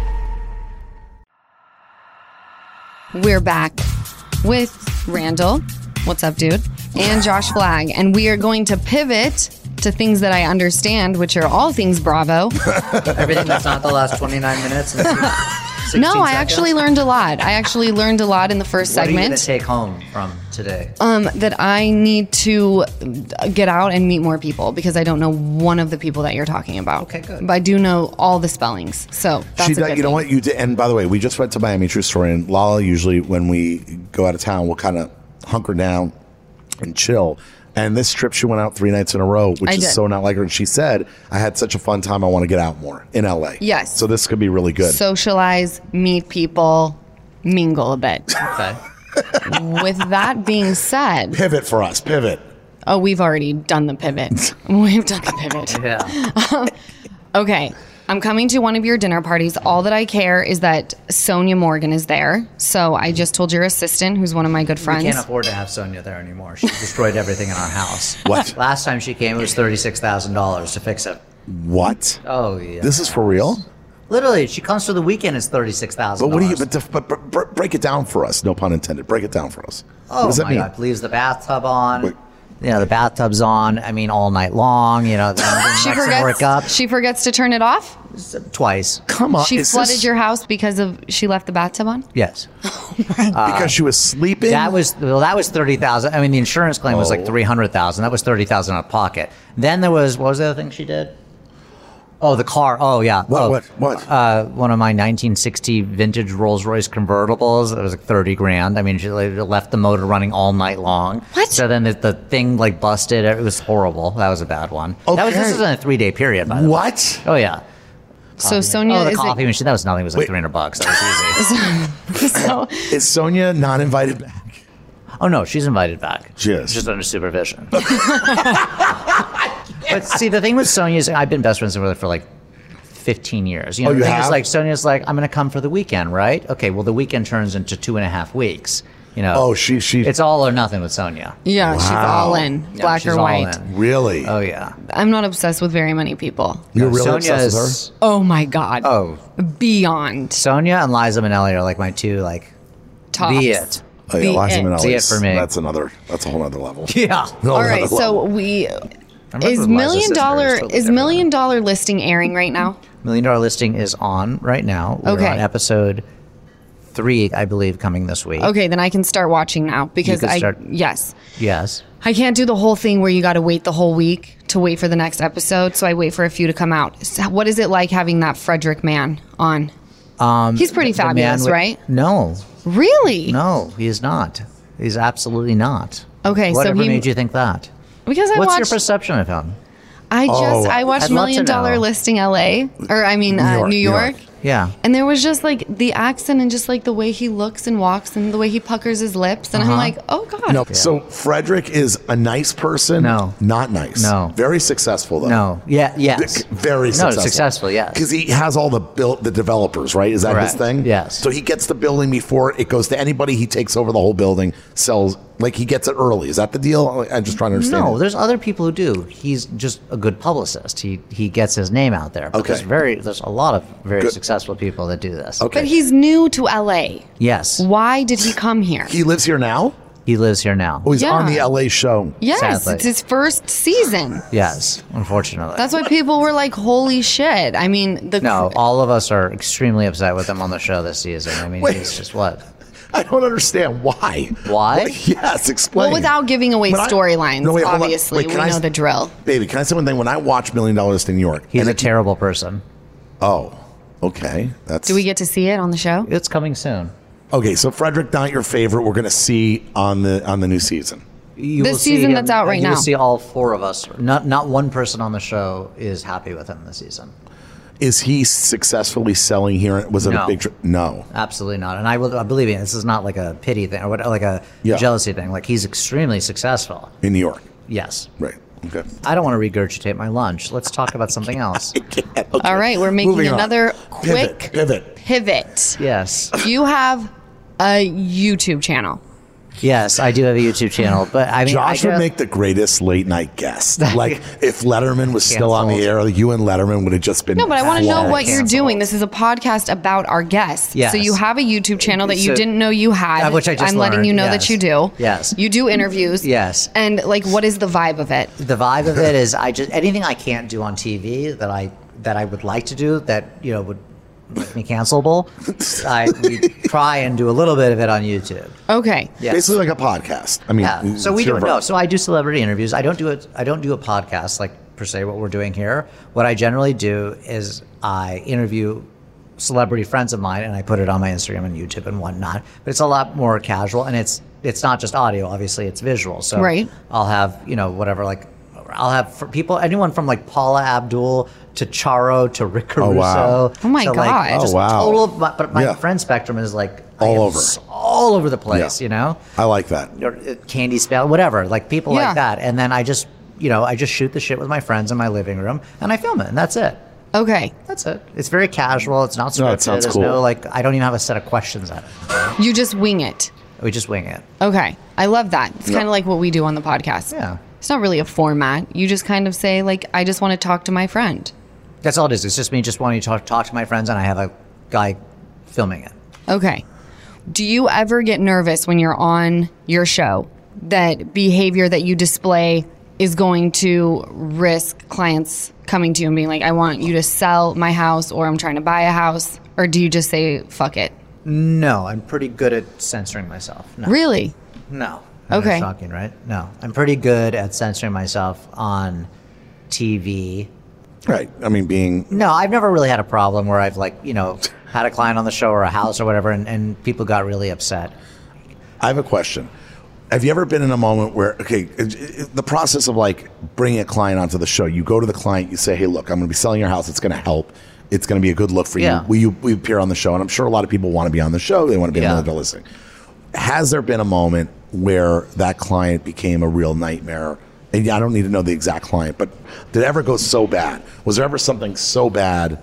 We're back with Randall. What's up, dude? And Josh Flagg. And we are going to pivot to things that I understand, which are all things Bravo. Everything that's not the last 29 minutes. And 16 No, I seconds. actually learned a lot. I actually learned a lot in the first What are you going segment. to take home from today? That I need to get out and meet more people because I don't know one of the people that you're talking about. Okay, good. But I do know all the spellings. So that's a good You know thing. what you did, and by the way, we just went to Miami, true story. And Lala usually, when we go out of town, we'll kind of hunker down and chill. And this trip, she went out 3 nights in a row, which I is did. so not like her. And she said, "I had such a fun time. I want to get out more in LA." Yes. So this could be really good. Socialize, meet people, mingle a bit. Okay. With that being said, Pivot for us. Pivot. oh, we've already done the pivot. We've done the pivot. Yeah. Okay. I'm coming to one of your dinner parties. All that I care is that Sonia Morgan is there. So I just told your assistant, who's one of my good We friends. can't afford to have Sonia there anymore. She destroyed everything in our house. What? Last time she came, it was $36,000 to fix it. What? Oh, yeah. This is for real? Literally, she comes for the weekend, it's $36,000. But what do you? But break it down for us. No pun intended. Break it down for us. Oh, what does that my mean? God. Leaves the bathtub on. Wait. You know, the bathtub's on, I mean, all night long. You know, then She next thing work up forgets to turn it off. twice. Come on. She is flooded this your house because of she left the bathtub on. Yes. because she was sleeping. That was $30,000. I mean, the insurance claim was like Oh. $300,000. That was $30,000 out of pocket. Then there was, what was the other thing she did? Oh, the car. Oh, yeah. What? One of my 1960 vintage Rolls Royce convertibles. It was like 30 grand. I mean, she left the motor running all night long. What? So then the thing like busted. It was horrible. That was a bad one. This Okay. was in a 3-day period, by the way. What? Oh, yeah. So Sonia Oh, the is coffee machine. That was nothing. It was like Wait. $300. That was easy. so Is Sonia not invited back? Oh, no, she's invited back. She is. Just under supervision. But see, the thing with Sonia is I've been best friends with her for like 15 years. You know, Oh, the you thing have? is like Sonia's like, I'm going to come for the weekend, right? Okay, well, the weekend turns into 2.5 weeks. You know, Oh, she. it's all or nothing with Sonia. yeah, she's Wow. all in, Yeah, black she's or all white. in. Really? Oh, yeah. I'm not obsessed with very many people. You're really Sonia obsessed with is- her? Oh my god. Oh, Beyond Sonia and Liza Minnelli are like my two, like, tops. be it. Oh, yeah, The Liza end. Minnelli. See it for me. That's a whole other level. Yeah. All right, so we remember is Liza's million sister dollar is totally is different. million dollar listing airing right now? $1 Million Listing is on right now. We're Okay. on episode 3, I believe, coming this week. Okay, then I can start watching now because can start- yes. Yes. I can't do the whole thing where you got to wait the whole week to wait for the next episode, so I wait for a few to come out. So what is it like having that Frederick man on? He's pretty The man fabulous, with- right? No. Really? No, he is not. He's absolutely not. Okay, so Whatever he- made you think that? Because I What's your watched perception of him? I Oh, watched I'd love to Million Dollar know. Listing LA, or I mean York, New New York. York. Yeah. And there was just like the accent and just like the way he looks and walks and the way he puckers his lips. And I'm like, oh God. No, so Frederick is a nice person. No. Not nice. No. Very successful though. No. Yeah. Yes. Very successful. No, successful. Yes. Because he has all the developers, right? Is that his Correct. thing? Yes. So he gets the building before it goes to anybody. He takes over the whole building, sells Like he gets it early. Is that the deal? I'm just trying to understand. No, it. there's other people who do. He's just a good publicist. He gets his name out there. But Okay. there's a lot of very Good. successful people that do this. Okay. But he's new to LA. Yes. Why did he come here? He lives here now? He lives here now. Oh, he's on the Yeah. LA show. Yes, Sadly. it's his first season. Yes, unfortunately. That's why people were like, "Holy shit!" I mean, No, all of us are extremely upset with him on the show this season. I mean, Wait. he's just what? I don't understand why. Why? Yes, explain. well, without giving away When I- storylines, No, wait, hold on. obviously, Wait, we can I know s- the drill. Baby, can I say one thing? When I watch $1 Million Listing New York, He's and a terrible person. oh, okay, that's Do we get to see it on the show? It's coming soon. okay. So Frederick, not your favorite. We're going to see on the new season. You This will see season him- that's out right you now. will see all four of us. Not one person on the show is happy with him this season. Is he successfully selling here? Was it No. a big? No. Absolutely not. And I believe me, this is not like a pity thing or what, like a Yeah. jealousy thing. Like he's extremely successful. In New York, Yes. right? Okay. I don't want to regurgitate my lunch. Let's talk about something else. All right, we're making Moving on. another quick Pivot. pivot. Yes. You have a YouTube channel. Yes, I do have a YouTube channel, but I mean, Josh I would guess- make the greatest late night guest. Like if Letterman was still on the Canceled. air, you and Letterman would have just been. No, but I want to know flawless. what you're Canceled. doing. This is a podcast about our guests. Yes. So you have a YouTube channel that you So- didn't know you had. Which I just I'm letting learned, you know yes. that you do. Yes. You do interviews. Yes. And like, what is the vibe of it? the vibe of it is anything I can't do on TV that I would like to do that would make me cancelable. We try and do a little bit of it on YouTube. Okay. Yes. Basically like a podcast. I mean, Yeah. So it's we your do no. ver- So I do celebrity interviews. I don't do it. I don't do a podcast like per se what we're doing here. What I generally do is I interview celebrity friends of mine and I put it on my Instagram and YouTube and whatnot. But it's a lot more casual and it's not just audio. Obviously, it's visual. So Right. I'll have whatever like. I'll have for people, anyone from like Paula Abdul to Charo to Rick Caruso. wow. Oh my to, God. Like, Oh, just wow. Total, but my Yeah. friend spectrum is like I All am over. all over the place. Yeah. I like that. Or Candy Spell, whatever, like people Yeah. like that. And then I just shoot the shit with my friends in my living room and I film it and that's it. Okay. That's it. It's very casual. It's not scripted. No, it sounds There's cool. no I don't even have a set of questions at it. You just wing it. We just wing it. Okay. I love that. It's Yeah. kind of like what we do on the podcast. Yeah. It's not really a format. You just kind of say like, I just want to talk to my friend. That's all it is. It's just me just wanting to talk to my friends and I have a guy filming it. Okay. Do you ever get nervous when you're on your show that behavior that you display is going to risk clients coming to you and being like, I want you to sell my house or I'm trying to buy a house? Or do you just say, fuck it? No, I'm pretty good at censoring myself. No. Really? No. Okay. That's shocking, right? No. I'm pretty good at censoring myself on TV. Right. I mean, being No, I've never really had a problem where I've had a client on the show or a house or whatever and people got really upset. I have a question. Have you ever been in a moment where, the process of like bringing a client onto the show, you go to the client, you say, hey, look, I'm going to be selling your house. It's going to help. It's going to be a good look for Yeah. you. Will you appear on the show? And I'm sure a lot of people want to be on the show. They want to be Yeah. on the listening. Has there been a moment where that client became a real nightmare? And I don't need to know the exact client, but did it ever go so bad? Was there ever something so bad,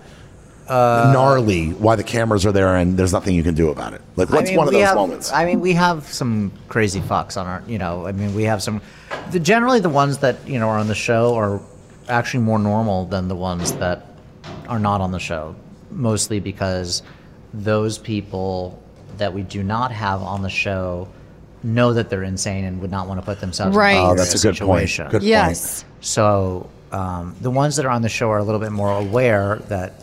gnarly, why the cameras are there and there's nothing you can do about it? Like, what's one of those moments? I mean, we have some crazy fucks on our, we have some, generally the ones that, are on the show are actually more normal than the ones that are not on the show, mostly because those people that we do not have on the show know that they're insane and would not want to put themselves Right. in Oh, that's a good point. situation. Good Yes. So the ones that are on the show are a little bit more aware that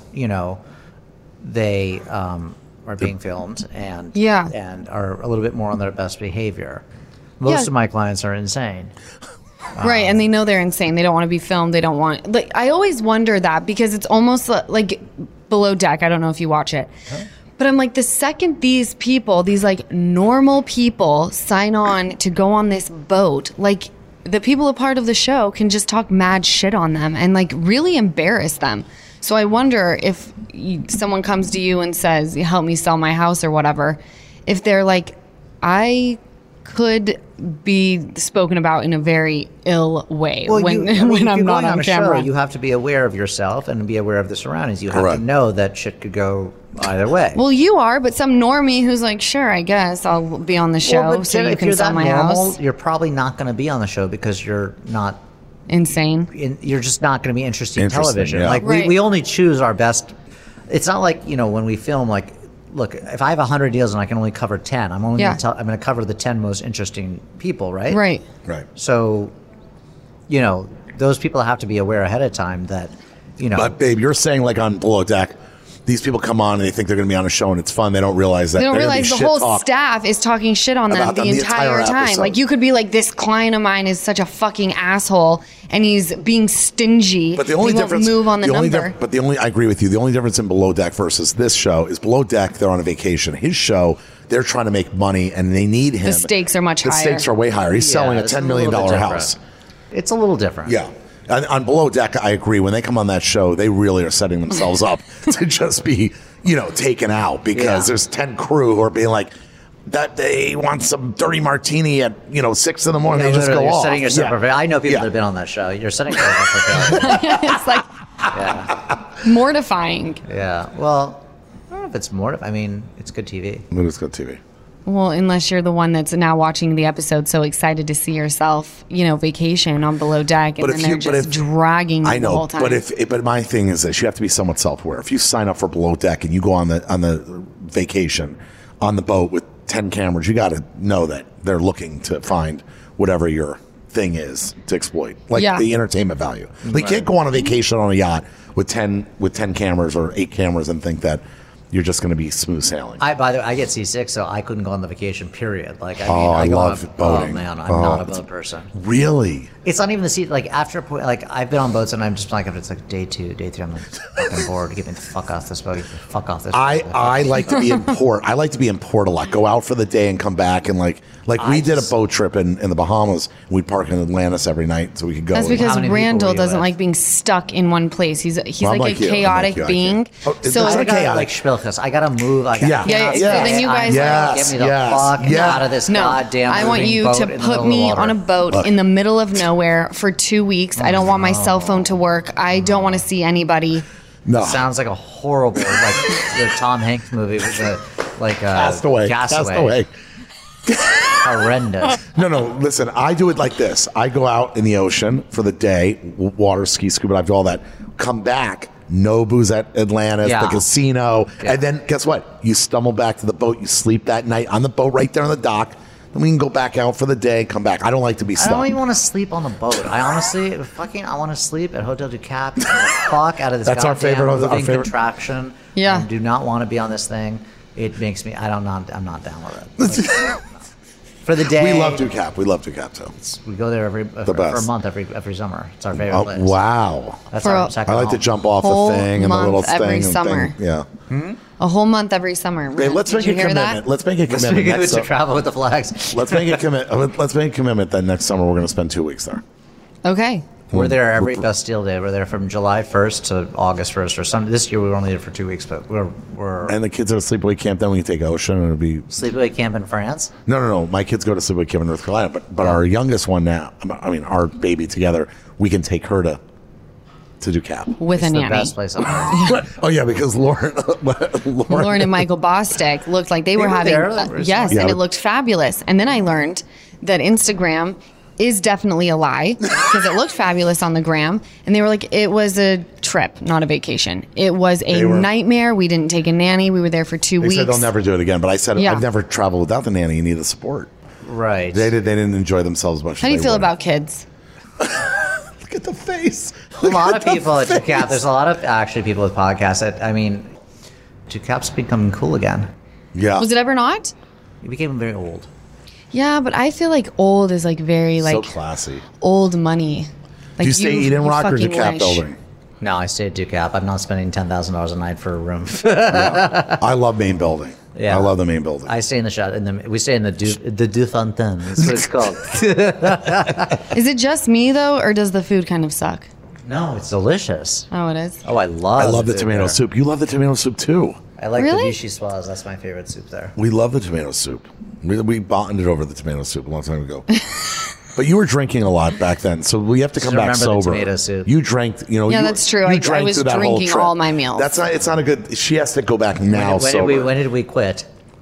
they are being filmed and Yeah. and are a little bit more on their best behavior. Most Yeah. of my clients are insane. Right, and they know they're insane. They don't want to be filmed. They don't want. Like, I always wonder that because it's almost like Below Deck. I don't know if you watch it, but I'm like, the second these people, these like normal people, sign on to go on this boat, like the people a part of the show can just talk mad shit on them and like really embarrass them. So I wonder if someone comes to you and says, "Help me sell my house" or whatever, if they're like, I could be spoken about in a very ill way when if I'm you're not going on a camera. Show, you have to be aware of yourself and be aware of the surroundings. You have Correct. to know that shit could go either way. Well, you are, but some normie who's like, sure, I guess I'll be on the show Well, but so you if can you're sell that my normal, house. you're probably not going to be on the show because you're not. Insane. You're just not going to be interesting Interesting, television. yeah. Like Right. we only choose our best. It's not like when we film. Like, look, if I have 100 deals and I can only cover 10, I'm only Yeah. I'm going to cover the 10 most interesting people, right? Right. Right. So, those people have to be aware ahead of time that, But babe, you're saying like on Below Deck, these people come on and they think they're going to be on a show and it's fun. They don't realize that They don't they're gonna realize be the whole shit talked. staff is talking shit on them About the them the entire entire time. episode. Like, you could be like, this client of mine is such a fucking asshole and he's being stingy. But the only he difference, won't move on the number. I agree with you. The only difference in Below Deck versus this show is Below Deck, they're on a vacation. His show, they're trying to make money and they need him. The stakes are much The higher. stakes are way higher. He's selling a it's $10 million little bit house. different. It's a little different. Yeah. On Below Deck, I agree. When they come on that show, they really are setting themselves up to just be, taken out because there's 10 crew who are being like, that they want some dirty martini at 6 in the morning. They just go you're off. setting yourself up. I know people Yeah. that have been on that show. You're setting yourself up for failure. It's like Yeah. mortifying. Yeah. Well, I don't know if it's mortifying. I mean, it's good TV. It's good TV. Well, unless you're the one that's now watching the episode so excited to see yourself, vacation on Below Deck, and then they're just dragging you I know, the whole time. but my thing is this: you have to be somewhat self-aware. If you sign up for Below Deck and you go on the vacation on the boat with 10 cameras, you got to know that they're looking to find whatever your thing is to exploit, like the entertainment value. Like, you can't go on a vacation on a yacht with 10 cameras or 8 cameras and think that you're just going to be smooth sailing. By the way, I get seasick, so I couldn't go on the vacation. Period. Like, I go love on boating. Oh man, I'm not a boat person. Really? It's not even the sea. Like, after a point, like, I've been on boats and I'm just like, it's like day 2, day 3, I'm like fucking bored. Get me the fuck off this boat. Get the fuck off this boat. I like to be in port. I like to be in port a lot. Go out for the day and come back and like we did a boat trip in the Bahamas. We'd park in Atlantis every night so we could go. That's How because many people Randall were you doesn't with? like being stuck in one place. He's Well, I'm like like a you. I'm chaotic like you. I being. can't. Oh, it's So not I gotta chaotic. like Spilkus. I gotta move. I Yeah. Yeah, so then you guys get me the fuck out of this no, goddamn. I want moving you boat to in the put middle of me the water. on a boat in the middle of nowhere for 2 weeks. I don't want my cell phone to work. I don't want to see anybody. No. Sounds like a horrible like the Tom Hanks movie with the Castaway. Castaway. Horrendous. No. Listen, I do it like this. I go out in the ocean for the day, water, ski, scuba dive, do all that. Come back, no booze at Atlantis, Yeah. the casino, Yeah. and then guess what? You stumble back to the boat. You sleep that night on the boat right there on the dock. Then we can go back out for the day, come back. I don't like to be I stuck. don't even want to sleep on the boat. I honestly, I want to sleep at Hotel du Cap. Get the fuck out of this. That's our goddamn favorite- our moving favorite- contraption. Yeah. I do not want to be on this thing. It makes me. I'm not down with it. Like, for the day, We love DuCap. We love DuCap too. We go there for a best. month every summer. It's our favorite Oh, place. wow. That's For our a- second I like to home. jump off Whole the thing and the little month every thing. And summer. thing. Yeah. A whole month every summer. Hey, let's Did make you a hear commitment. that? Let's make a Let's commitment. make it next to summer. travel with the flags. Let's make a commitment. Let's make a commitment that next summer we're going to spend 2 weeks there. Okay. We're there every Bastille Day. We're there from July 1st to August 1st or something. This year we were only there for 2 weeks, but we're And the kids are at sleepaway camp. Then we can take ocean, and it'll be sleepaway camp in France. no. My kids go to sleepaway camp in North Carolina, but our youngest one now, I mean our baby together, we can take her to do cap. With It's a the nanny. best place on earth. Oh yeah, because Lauren, Lauren and Michael Bostic looked like they were were having there? They were yes, Yeah. and it looked fabulous. And then I learned that Instagram is definitely a lie because it looked fabulous on the gram, and they were like, it was a trip, not a vacation. It was a They were- nightmare. We didn't take a nanny. We were there for 2 they weeks. said they'll never do it again. But I said Yeah. I've never traveled without the nanny. You need the support. Right. They didn't enjoy themselves much. How do you feel about kids? Look at the face. A lot of people at DuCap. There's a lot of actually people with podcasts that DuCap's becoming cool again. Yeah. Was it ever not? It became very old. Yeah, but I feel like old is like very so like classy? old money. Like Do you stay Eden Rock or fucking DuCap wish. building? No, I stay at DuCap. I'm not spending $10,000 a night for a room. I love main building. Yeah. I love the main building. I stay in the shot. We stay in the Du Fontaine. That's what it's called. Is it just me though, or does the food kind of suck? No, it's delicious. Oh, it is. Oh, I love. I love the food tomato there. soup. You love the tomato soup too. I like Really? the vichyssoise. That's my favorite soup there. We love the tomato soup. We bonded over the tomato soup a long time ago. But you were drinking a lot back then, so we have to come back remember the sober. tomato soup. You drank, Yeah, that's true. I drank was through that whole drinking trip. all my meals. It's not a good. She has to go back now. sober. When did we quit?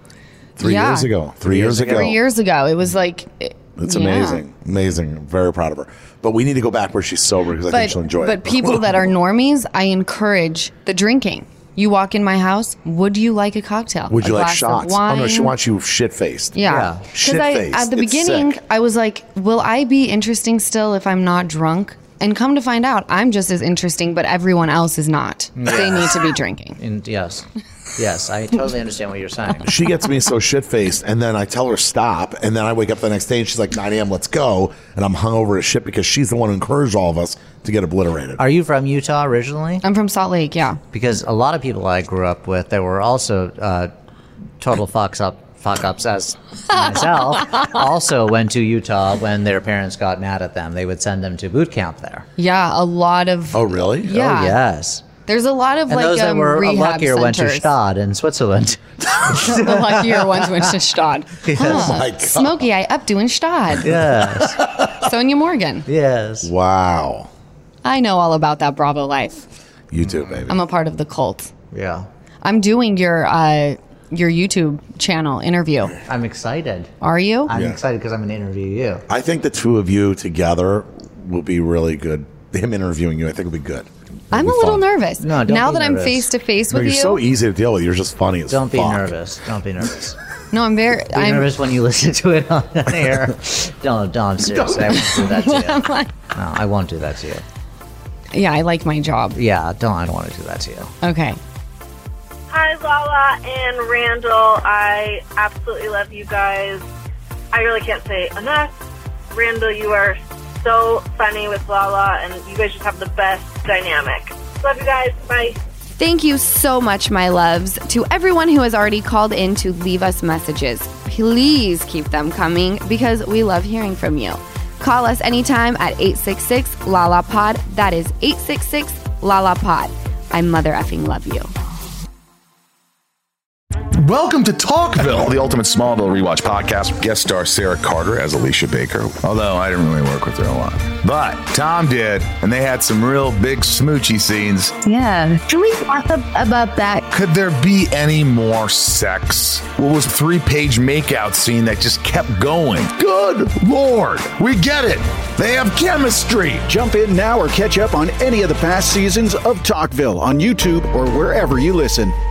3 Yeah. years ago. 3 years ago. 3 years ago. It was like... It's yeah. amazing. I'm very proud of her. But we need to go back where she's sober because I think she'll enjoy it. But people that are normies, I encourage the drinking. You walk in my house, would you like a cocktail? Would you a like glass shots? Of wine? Oh no, she wants you shit faced. Yeah. Shit-faced. At the It's beginning, sick. I was like, will I be interesting still if I'm not drunk? And come to find out, I'm just as interesting, but everyone else is not. They need to be drinking. And yes, I totally understand what you're saying. She gets me so shit faced, and then I tell her stop, and then I wake up the next day and she's like 9 a.m. Let's go, and I'm hungover as shit because she's the one who encouraged all of us to get obliterated. Are you from Utah originally? I'm from Salt Lake, yeah. Because a lot of people I grew up with, there were also total fuck ups as myself, also went to Utah when their parents got mad at them. They would send them to boot camp there. Yeah, a lot of... Oh really? Yeah. Oh, yes. There's a lot of And like those that were rehab luckier went to centers. Stade in Switzerland. The luckier ones went to Stade. Oh my god. Smokey, I up doing Stade. Yes. Sonia Morgan. Yes. Wow. I know all about that Bravo life. You too, baby. I'm a part of the cult. Yeah. I'm doing your YouTube channel interview. I'm excited. Are you? I'm Yeah. excited because I'm going to interview you. I think the two of you together will be really good. Him interviewing you, I think, will be good. I'm a It'll be little fun. nervous. No, don't now be that I'm nervous. face to face No, with you're you. so easy to deal with. You're just funny as Don't be fuck. nervous. Don't be nervous. No, I'm very. Be I'm nervous when you listen to it on air. Don't. Seriously, I won't do that to you. No, I won't do that to you. Yeah, I like my job. Yeah, I don't want to do that to you. Okay. Hi, Lala and Randall. I absolutely love you guys. I really can't say enough. Randall, you are so funny with Lala, and you guys just have the best dynamic. Love you guys. Bye. Thank you so much, my loves. To everyone who has already called in to leave us messages, please keep them coming because we love hearing from you. Call us anytime at 866-LALA-POD. That is 866-LALA-POD. I mother effing love you. Welcome to Talkville. The Ultimate Smallville Rewatch Podcast. Guest star Sarah Carter as Alicia Baker. Although I didn't really work with her a lot. But Tom did, and they had some real big smoochy scenes. Yeah. Can we talk about that? Could there be any more sex? What was a 3-page makeout scene that just kept going? Good Lord. We get it. They have chemistry. Jump in now or catch up on any of the past seasons of Talkville on YouTube or wherever you listen.